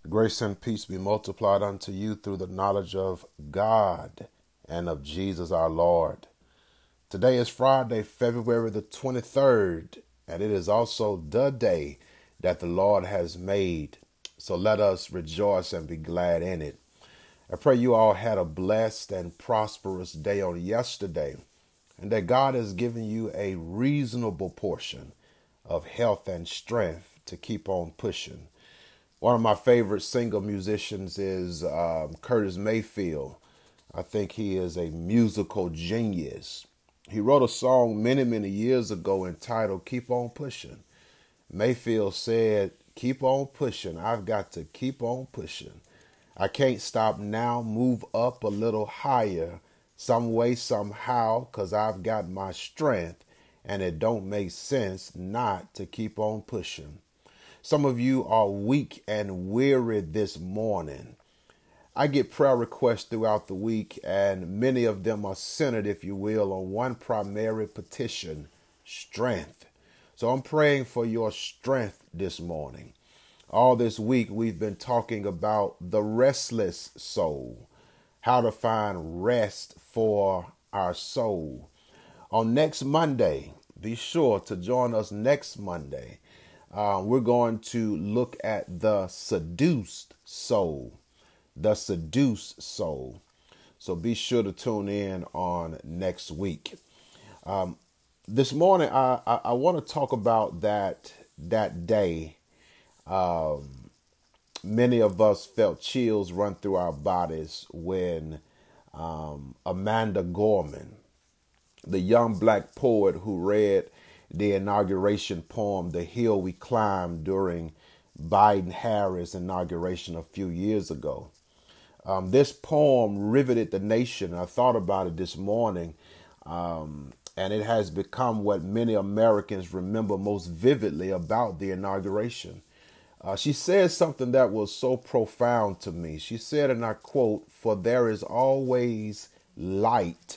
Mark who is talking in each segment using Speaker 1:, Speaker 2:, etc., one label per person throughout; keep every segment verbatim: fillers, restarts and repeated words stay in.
Speaker 1: Grace and peace be multiplied unto you through the knowledge of God and of Jesus our Lord. Today is Friday, February the twenty-third, and it is also the day that the Lord has made. So let us rejoice and be glad in it. I pray you all had a blessed and prosperous day on yesterday, and that God has given you a reasonable portion of health and strength to keep on pushing. One of my favorite singer musicians is um, Curtis Mayfield. I think he is a musical genius. He wrote a song many, many years ago entitled Keep On Pushing. Mayfield said, keep on pushing. I've got to keep on pushing. I can't stop now, move up a little higher, some way, somehow, because I've got my strength, and it don't make sense not to keep on pushing. Some of you are weak and weary this morning. I get prayer requests throughout the week, and many of them are centered, if you will, on one primary petition, strength. So I'm praying for your strength this morning. All this week, we've been talking about the restless soul, how to find rest for our soul. On next Monday, be sure to join us next Monday. Uh, we're going to look at the seduced soul, the seduced soul. So be sure to tune in on next week. Um, this morning, I, I, I want to talk about that, that day. Um, many of us felt chills run through our bodies when um, Amanda Gorman, the young black poet who read the inauguration poem, The Hill We Climbed, during Biden-Harris inauguration a few years ago. Um, this poem riveted the nation. I thought about it this morning, um, and it has become what many Americans remember most vividly about the inauguration. Uh, she said something that was so profound to me. She said, and I quote, "For there is always light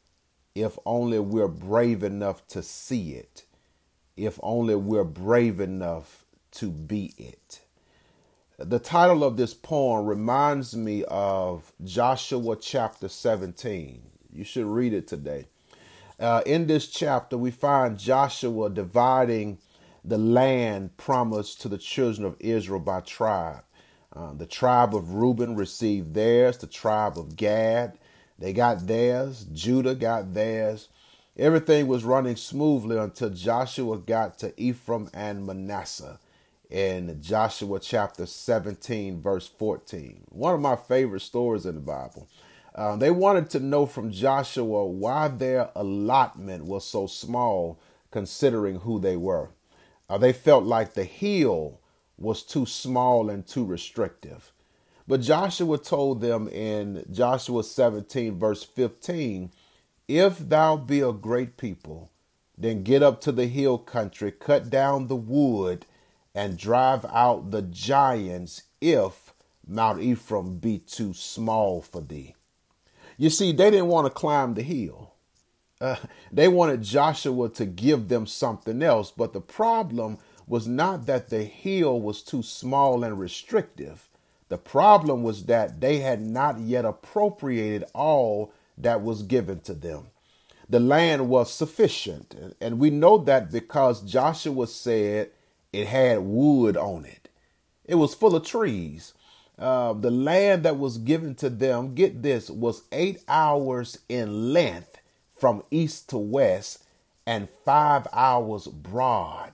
Speaker 1: if only we're brave enough to see it. If only we're brave enough to be it." The title of this poem reminds me of Joshua chapter seventeen. You should read it today. Uh, in this chapter, we find Joshua dividing the land promised to the children of Israel by tribe. Uh, the tribe of Reuben received theirs. The tribe of Gad, they got theirs. Judah got theirs. Everything was running smoothly until Joshua got to Ephraim and Manasseh in Joshua chapter seventeen, verse fourteen. One of my favorite stories in the Bible. Uh, they wanted to know from Joshua why their allotment was so small considering who they were. Uh, they felt like the hill was too small and too restrictive. But Joshua told them in Joshua seventeen, verse fifteen, "If thou be a great people, then get up to the hill country, cut down the wood, and drive out the giants, if Mount Ephraim be too small for thee." You see, they didn't want to climb the hill. Uh, they wanted Joshua to give them something else. But the problem was not that the hill was too small and restrictive. The problem was that they had not yet appropriated all that was given to them. The land was sufficient. And we know that because Joshua said it had wood on it. It was full of trees. Uh, the land that was given to them, get this, was eight hours in length from east to west and five hours broad.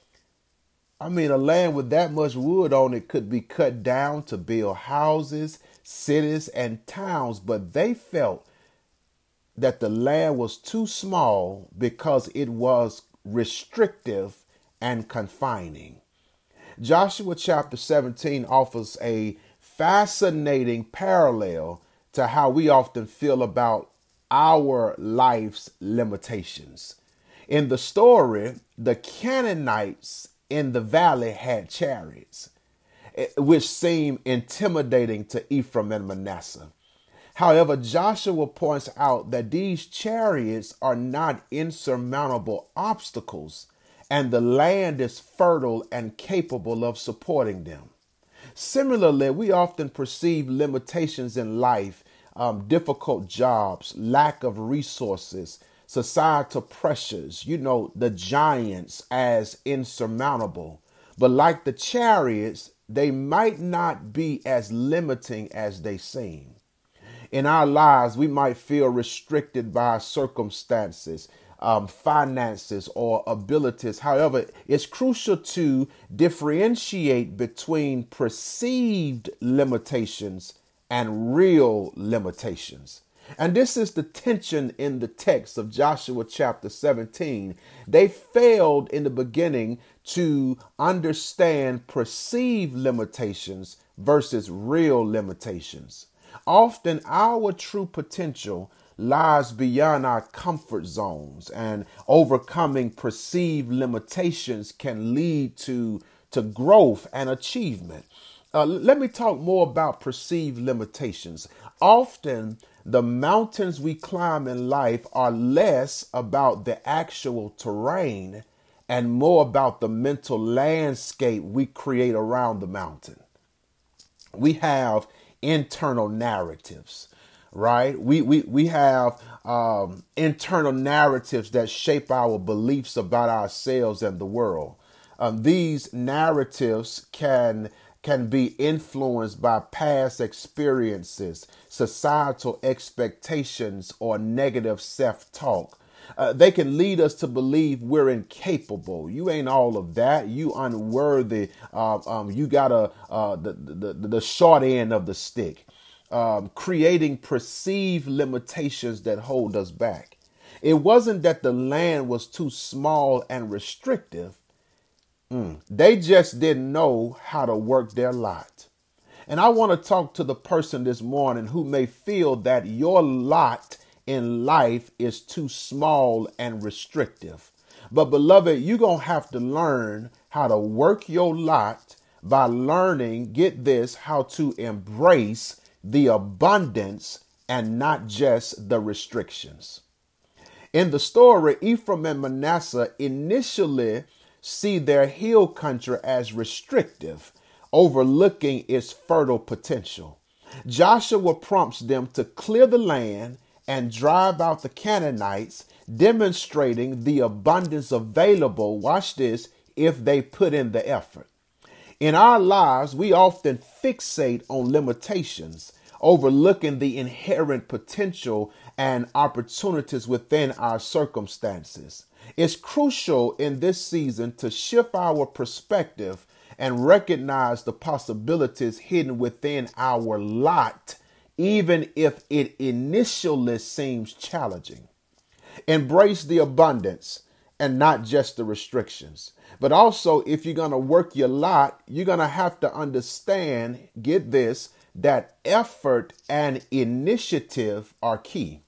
Speaker 1: I mean, a land with that much wood on it could be cut down to build houses, cities, and towns, but they felt that the land was too small because it was restrictive and confining. Joshua chapter seventeen offers a fascinating parallel to how we often feel about our life's limitations. In the story, the Canaanites in the valley had chariots, which seemed intimidating to Ephraim and Manasseh. However, Joshua points out that these chariots are not insurmountable obstacles, and the land is fertile and capable of supporting them. Similarly, we often perceive limitations in life, um, difficult jobs, lack of resources, societal pressures, you know, the giants as insurmountable. But like the chariots, they might not be as limiting as they seem. In our lives, we might feel restricted by circumstances, um, finances, or abilities. However, it's crucial to differentiate between perceived limitations and real limitations. And this is the tension in the text of Joshua chapter seventeen. They failed in the beginning to understand perceived limitations versus real limitations. Often our true potential lies beyond our comfort zones, and overcoming perceived limitations can lead to, to growth and achievement. Uh, let me talk more about perceived limitations. Often the mountains we climb in life are less about the actual terrain and more about the mental landscape we create around the mountain. We have internal narratives, right? We we we have um, internal narratives that shape our beliefs about ourselves and the world. Um, these narratives can can be influenced by past experiences, societal expectations, or negative self-talk. Uh, they can lead us to believe we're incapable. You ain't all of that. You unworthy. Uh, um, you got a uh, the, the the short end of the stick, um, creating perceived limitations that hold us back. It wasn't that the land was too small and restrictive. Mm. They just didn't know how to work their lot. And I want to talk to the person this morning who may feel that your lot in life is too small and restrictive. But beloved, you're going to have to learn how to work your lot by learning, get this, how to embrace the abundance and not just the restrictions. In the story, Ephraim and Manasseh initially see their hill country as restrictive, overlooking its fertile potential. Joshua prompts them to clear the land and drive out the Canaanites, demonstrating the abundance available, watch this, if they put in the effort. In our lives, we often fixate on limitations, overlooking the inherent potential and opportunities within our circumstances. It's crucial in this season to shift our perspective and recognize the possibilities hidden within our lot, even if it initially seems challenging. Embrace the abundance and not just the restrictions. But also, if you're going to work your lot, you're going to have to understand, get this, that effort and initiative are key.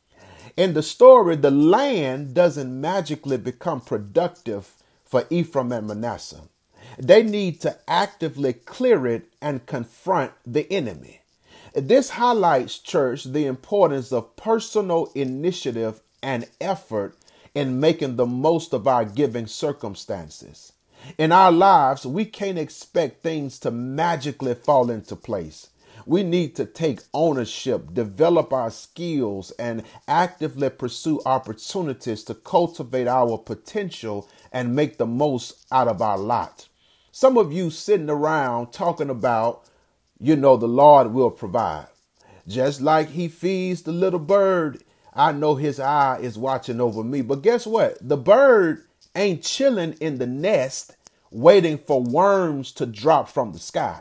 Speaker 1: In the story, the land doesn't magically become productive for Ephraim and Manasseh. They need to actively clear it and confront the enemy. This highlights, church, the importance of personal initiative and effort in making the most of our given circumstances. In our lives, we can't expect things to magically fall into place. We need to take ownership, develop our skills, and actively pursue opportunities to cultivate our potential and make the most out of our lot. Some of you sitting around talking about, you know, the Lord will provide. Just like he feeds the little bird, I know his eye is watching over me. But guess what? The bird ain't chilling in the nest waiting for worms to drop from the sky.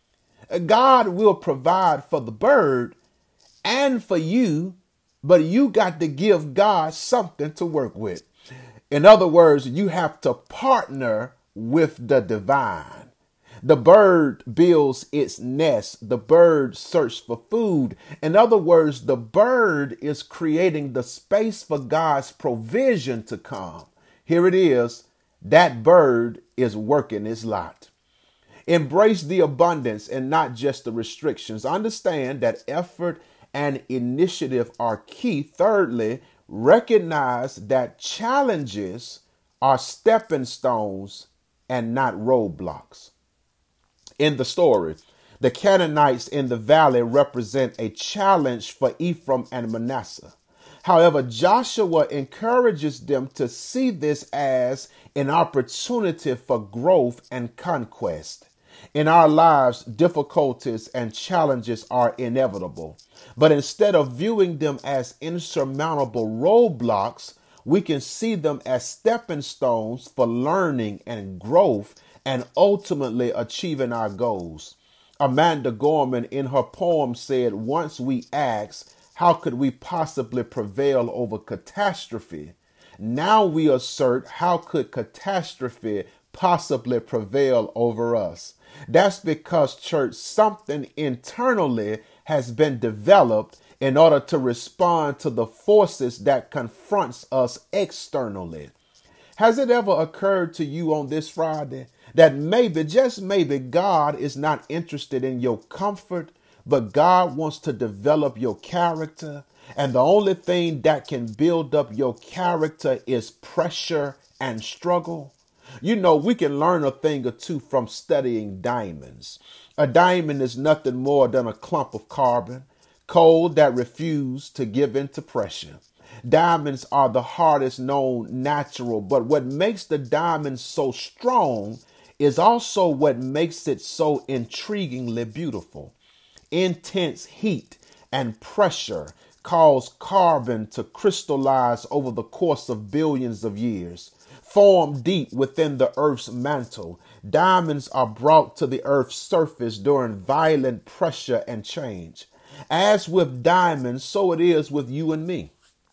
Speaker 1: God will provide for the bird and for you, but you got to give God something to work with. In other words, you have to partner with the divine. The bird builds its nest. The bird searches for food. In other words, the bird is creating the space for God's provision to come. Here it is. That bird is working its lot. Embrace the abundance and not just the restrictions. Understand that effort and initiative are key. Thirdly, recognize that challenges are stepping stones and not roadblocks. in the story. The Canaanites in the valley represent a challenge for Ephraim and Manasseh. However, Joshua encourages them to see this as an opportunity for growth and conquest. In our lives, difficulties and challenges are inevitable. But instead of viewing them as insurmountable roadblocks, we can see them as stepping stones for learning and growth and ultimately achieving our goals. Amanda Gorman in her poem said, once we asked, how could we possibly prevail over catastrophe? Now we assert, how could catastrophe possibly prevail over us? That's because, church, something internally has been developed in order to respond to the forces that confronts us externally. Has it ever occurred to you on this Friday that maybe, just maybe, God is not interested in your comfort, but God wants to develop your character? And the only thing that can build up your character is pressure and struggle. You know, we can learn a thing or two from studying diamonds. A diamond is nothing more than a clump of carbon, cold that refuse to give in to pressure. Diamonds are the hardest known natural, but what makes the diamond so strong is also what makes it so intriguingly beautiful. Intense heat and pressure cause carbon to crystallize over the course of billions of years. Formed deep within the Earth's mantle, diamonds are brought to the Earth's surface during violent pressure and change. As with diamonds, so it is with you and me.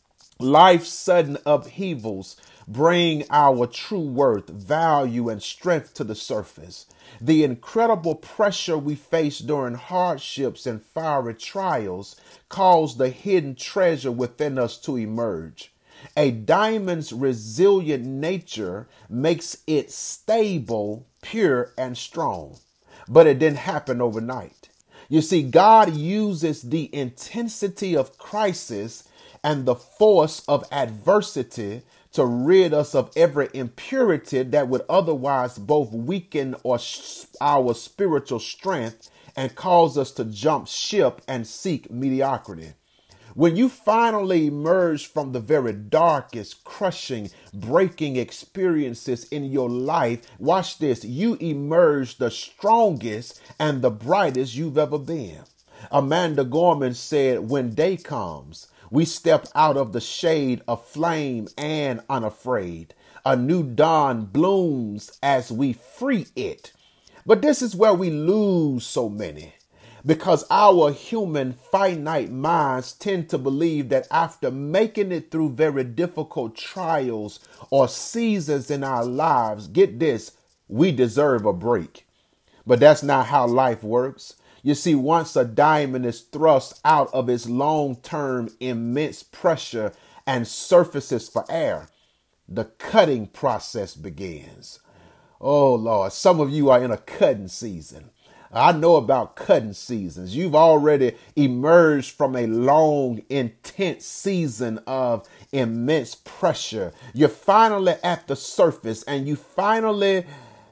Speaker 1: Life's sudden upheavals bring our true worth, value, and strength to the surface. The incredible pressure we face during hardships and fiery trials cause the hidden treasure within us to emerge. A diamond's resilient nature makes it stable, pure, and strong. But it didn't happen overnight. You see, God uses the intensity of crisis and the force of adversity to rid us of every impurity that would otherwise both weaken or sh- our spiritual strength and cause us to jump ship and seek mediocrity. When you finally emerge from the very darkest, crushing, breaking experiences in your life, watch this, you emerge the strongest and the brightest you've ever been. Amanda Gorman said, when day comes, we step out of the shade aflame and unafraid. A new dawn blooms as we free it. But this is where we lose so many. Because our human finite minds tend to believe that after making it through very difficult trials or seasons in our lives, get this, we deserve a break. But that's not how life works. You see, once a diamond is thrust out of its long-term immense pressure and surfaces for air, the cutting process begins. Oh, Lord, some of you are in a cutting season. I know about cutting seasons. You've already emerged from a long, intense season of immense pressure. You're finally at the surface and you finally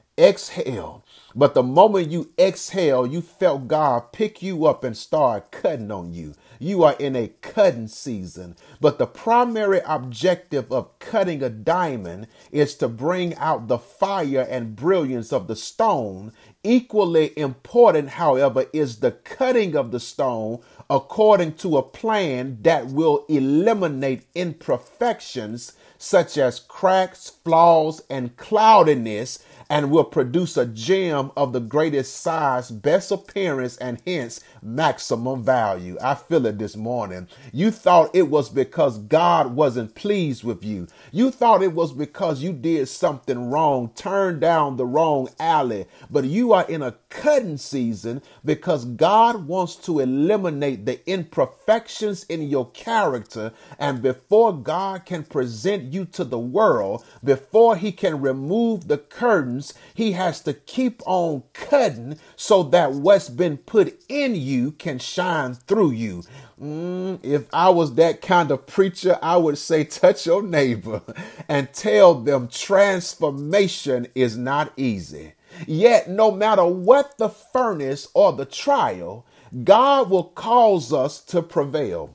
Speaker 1: exhale. But the moment you exhale, you felt God pick you up and start cutting on you. You are in a cutting season. But the primary objective of cutting a diamond is to bring out the fire and brilliance of the stone. Equally important, however, is the cutting of the stone according to a plan that will eliminate imperfections such as cracks, flaws, and cloudiness, and will produce a gem of the greatest size, best appearance, and hence maximum value. I feel it this morning. You thought it was because God wasn't pleased with you. You thought it was because you did something wrong, turned down the wrong alley. But you are in a cutting season because God wants to eliminate the imperfections in your character. And before God can present you to the world, before he can remove the curtains, he has to keep on cutting so that what's been put in you can shine through you. Mm, if I was that kind of preacher, I would say, touch your neighbor and tell them transformation is not easy. Yet, no matter what the furnace or the trial, God will cause us to prevail.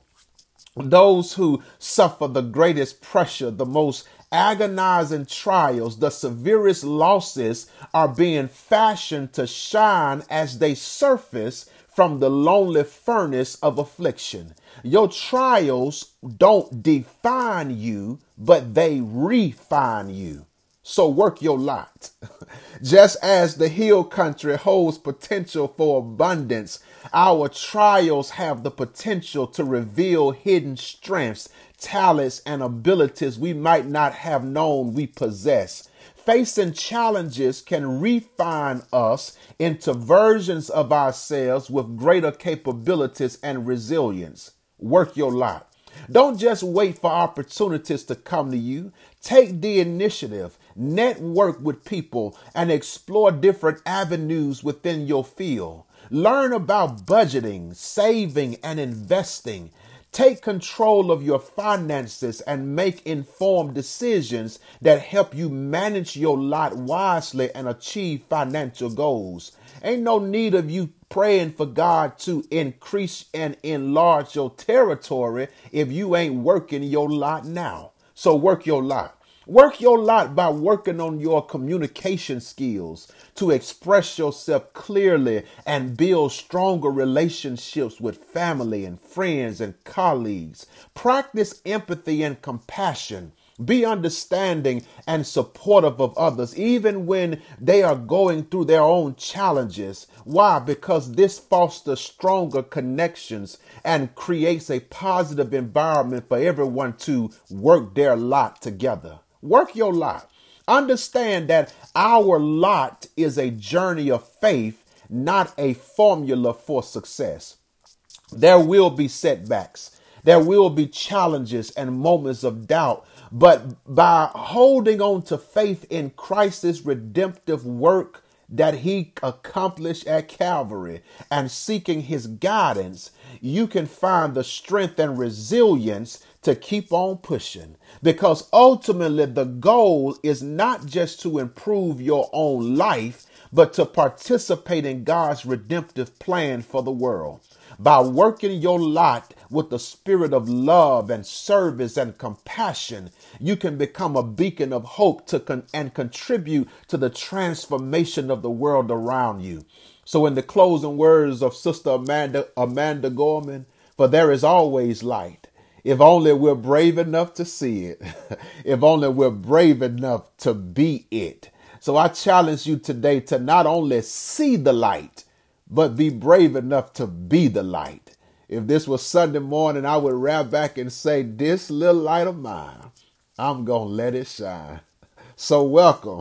Speaker 1: Those who suffer the greatest pressure, the most agonizing trials, the severest losses are being fashioned to shine as they surface from the lonely furnace of affliction. Your trials don't define you, but they refine you. So work your lot. Just as the hill country holds potential for abundance, our trials have the potential to reveal hidden strengths, talents, and abilities we might not have known we possess. Facing challenges can refine us into versions of ourselves with greater capabilities and resilience. Work your lot. Don't just wait for opportunities to come to you. Take the initiative, network with people, and explore different avenues within your field. Learn about budgeting, saving, and investing. Take control of your finances and make informed decisions that help you manage your lot wisely and achieve financial goals. Ain't no need of you praying for God to increase and enlarge your territory if you ain't working your lot now. So work your lot. Work your lot by working on your communication skills to express yourself clearly and build stronger relationships with family and friends and colleagues. Practice empathy and compassion. Be understanding and supportive of others, even when they are going through their own challenges. Why? Because this fosters stronger connections and creates a positive environment for everyone to work their lot together. Work your lot. Understand that our lot is a journey of faith, not a formula for success. There will be setbacks. There will be challenges and moments of doubt. But by holding on to faith in Christ's redemptive work that he accomplished at Calvary and seeking his guidance, you can find the strength and resilience to keep on pushing. Because ultimately the goal is not just to improve your own life, but to participate in God's redemptive plan for the world. By working your lot with the spirit of love and service and compassion, you can become a beacon of hope to con- and contribute to the transformation of the world around you. So in the closing words of Sister Amanda, Amanda Gorman, for there is always light. If only we're brave enough to see it. If only we're brave enough to be it. So I challenge you today to not only see the light, but be brave enough to be the light. If this was Sunday morning, I would wrap back and say, this little light of mine, I'm going to let it shine. So welcome.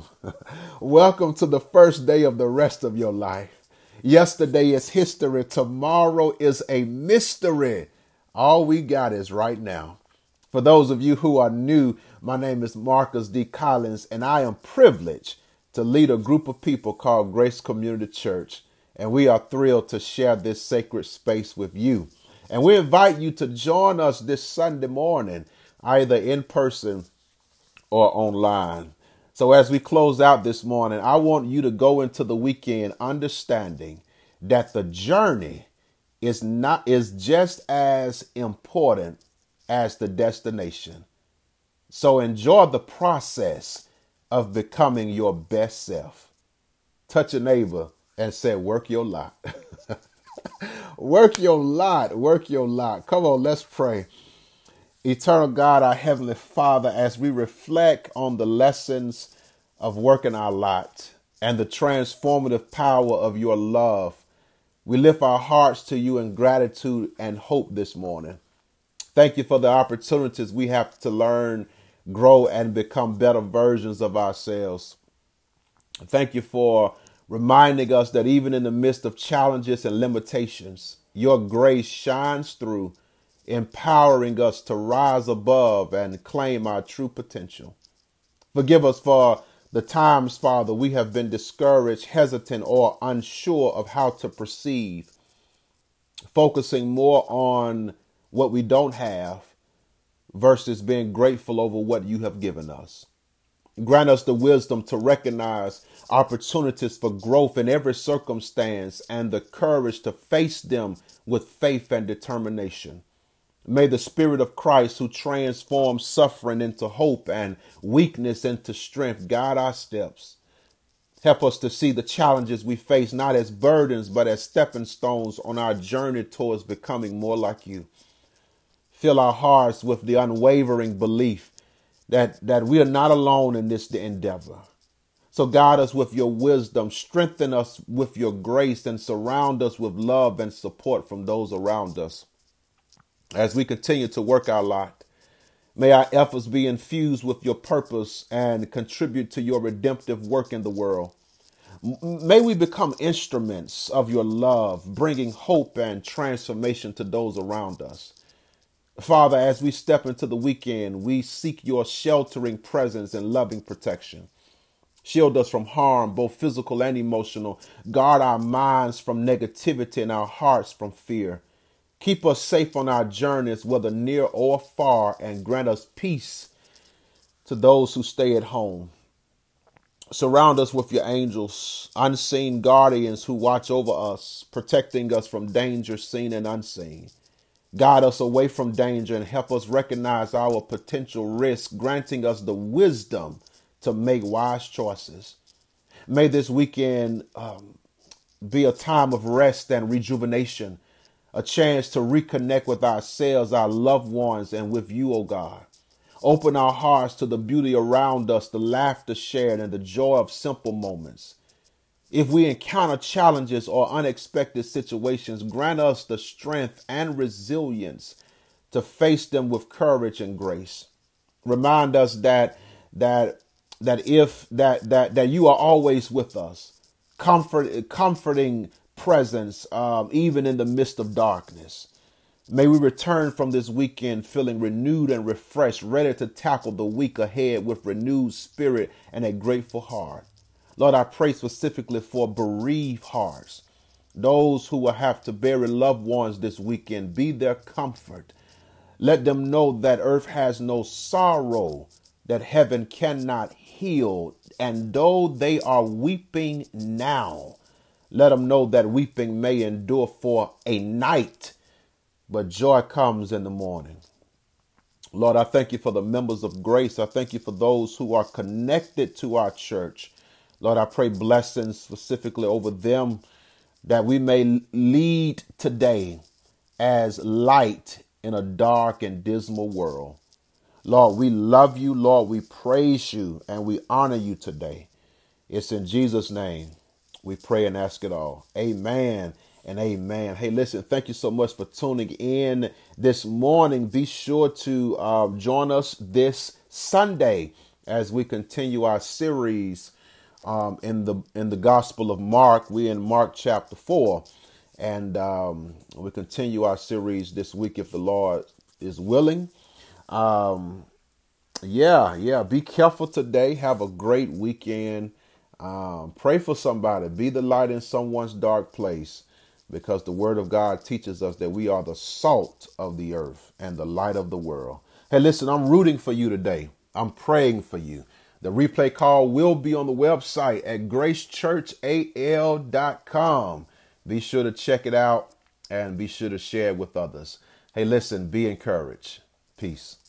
Speaker 1: Welcome to the first day of the rest of your life. Yesterday is history. Tomorrow is a mystery. All we got is right now. For those of you who are new, my name is Marcus D. Collins, and I am privileged to lead a group of people called Grace Community Church. And we are thrilled to share this sacred space with you. And we invite you to join us this Sunday morning, either in person or online. So as we close out this morning, I want you to go into the weekend understanding that the journey is not is just as important as the destination. So enjoy the process of becoming your best self. Touch a neighbor and say, work your lot. Work your lot. Work your lot. Come on, let's pray. Eternal God, our Heavenly Father, as we reflect on the lessons of working our lot and the transformative power of your love, we lift our hearts to you in gratitude and hope this morning. Thank you for the opportunities we have to learn, grow, and become better versions of ourselves. Thank you for reminding us that even in the midst of challenges and limitations, your grace shines through, empowering us to rise above and claim our true potential. Forgive us for the times, Father, we have been discouraged, hesitant, or unsure of how to proceed, focusing more on what we don't have versus being grateful over what you have given us. Grant us the wisdom to recognize opportunities for growth in every circumstance and the courage to face them with faith and determination. May the Spirit of Christ, who transforms suffering into hope and weakness into strength, guide our steps. Help us to see the challenges we face not as burdens, but as stepping stones on our journey towards becoming more like you. Fill our hearts with the unwavering belief that, that we are not alone in this endeavor. So guide us with your wisdom, strengthen us with your grace, and surround us with love and support from those around us. As we continue to work our lot, may our efforts be infused with your purpose and contribute to your redemptive work in the world. May we become instruments of your love, bringing hope and transformation to those around us. Father, as we step into the weekend, we seek your sheltering presence and loving protection. Shield us from harm, both physical and emotional. Guard our minds from negativity and our hearts from fear. Keep us safe on our journeys, whether near or far, and grant us peace to those who stay at home. Surround us with your angels, unseen guardians who watch over us, protecting us from danger seen and unseen. Guide us away from danger and help us recognize our potential risk, granting us the wisdom to make wise choices. May this weekend um, be a time of rest and rejuvenation, a chance to reconnect with ourselves, our loved ones, and with you, O God. Open our hearts to the beauty around us, the laughter shared, and the joy of simple moments. If we encounter challenges or unexpected situations, grant us the strength and resilience to face them with courage and grace. Remind us that that that if that that that you are always with us, comfort comforting presence, um, even in the midst of darkness. May we return from this weekend feeling renewed and refreshed, ready to tackle the week ahead with renewed spirit and a grateful heart. Lord, I pray specifically for bereaved hearts, those who will have to bury loved ones this weekend. Be their comfort. Let them know that earth has no sorrow, that heaven cannot heal. And though they are weeping now, let them know that weeping may endure for a night, but joy comes in the morning. Lord, I thank you for the members of Grace. I thank you for those who are connected to our church. Lord, I pray blessings specifically over them, that we may lead today as light in a dark and dismal world. Lord, we love you. Lord, we praise you and we honor you today. It's in Jesus' name we pray and ask it all. Amen and amen. Hey, listen, thank you so much for tuning in this morning. Be sure to uh, join us this Sunday as we continue our series um, in the in the Gospel of Mark. We're in Mark chapter four, and um, we continue our series this week if the Lord is willing. Um, yeah, yeah. Be careful today. Have a great weekend. Um, pray for somebody. Be the light in someone's dark place, because the word of God teaches us that we are the salt of the earth and the light of the world. Hey, listen, I'm rooting for you today. I'm praying for you. The replay call will be on the website at grace church a l dot com. Be sure to check it out and be sure to share it with others. Hey, listen, be encouraged. Peace.